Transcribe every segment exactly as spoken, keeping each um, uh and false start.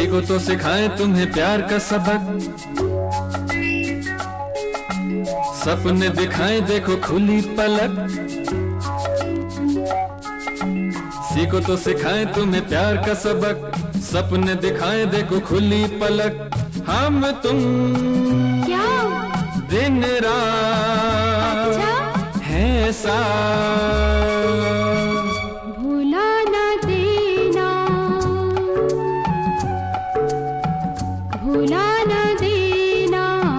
सीखो तो सिखाएं तुम्हें प्यार का सबक, सपने दिखाएं देखो खुली पलक। सीखो तो सिखाएं तुम्हें प्यार का सबक, सपने दिखाएं देखो खुली पलक। हम तुम क्या दिन रात अच्छा? हैं साथ, भूला ना देना, भूला ना देना।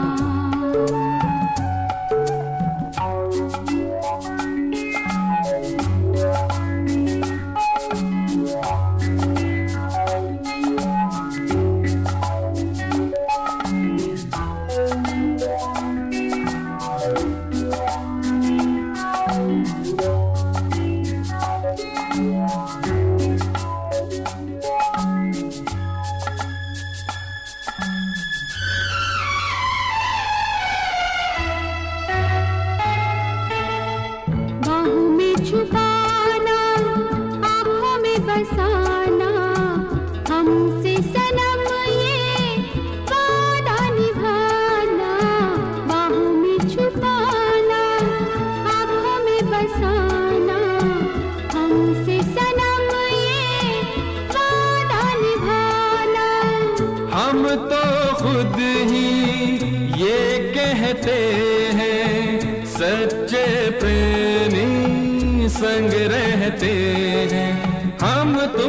बाहों में छुपाना, आँखों में बसाना, हमसे सनम ये वादा निभाना। बाहों में छुपाना, आँखों में बसाना, हमसे सनम ये वादा निभाना। हम तो खुद ही ये कहते हैं, सच्चे प्रेमी संग रहते हैं। हम तुम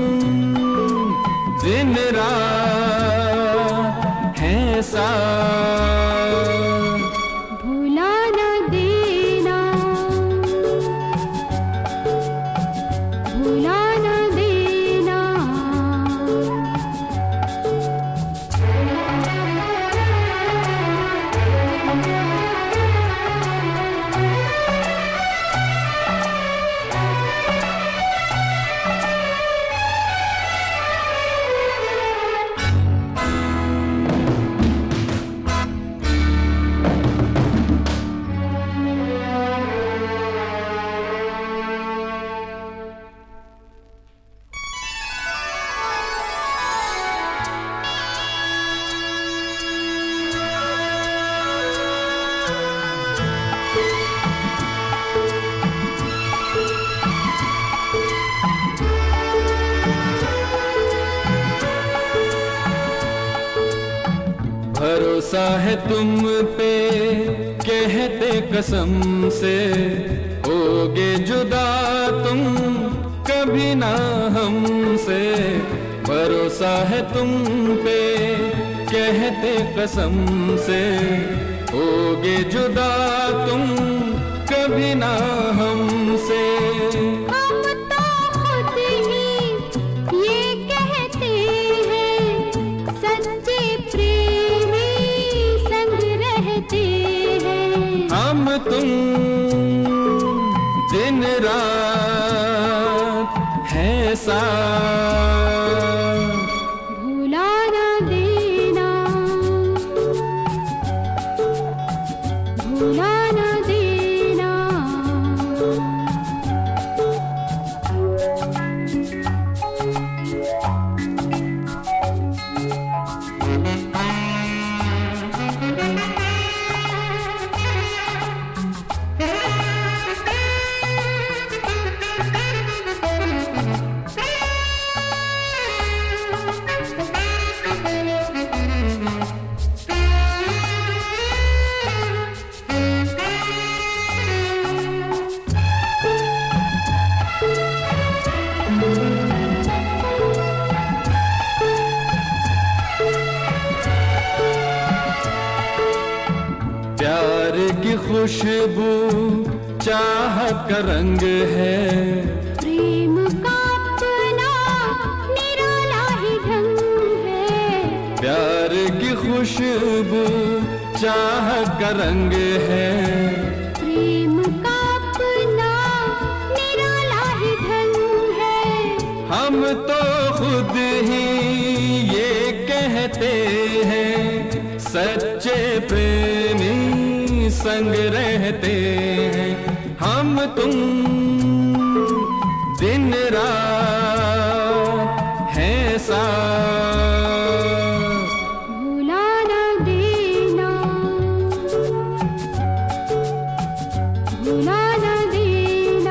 दिन रात हैं साथ, भूला ना देना, भूला ना देना। भरोसा है तुम पे कहते कसम से, होगे जुदा तुम कभी ना हमसे। भरोसा है तुम पे कहते कसम से, होगे जुदा तुम कभी ना हमसे। हम तो खुद ही ये कहते हैं, सच्चे प्रेमी संग रहते हैं। हम तुम दिन रात हैं साथ, भूला ना देना, भूला ना देना। प्यार की खुशबू चाहत का रंग है, प्रेम का अपना निराला ही ढंग है। प्यार की खुशबू चाहत का रंग है। प्रेम का अपना निराला ही ढंग है। हम तो खुद ही ये कहते हैं, सच्चे प्रेमी संग रहते हैं। हम तुम दिन रात हैं साथ, रुला न देना।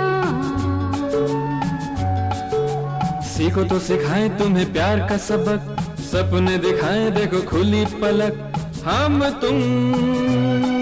सीखो तो सिखाएं तुम्हें प्यार का सबक, सपने दिखाएं देखो खुली पलक, हम तुम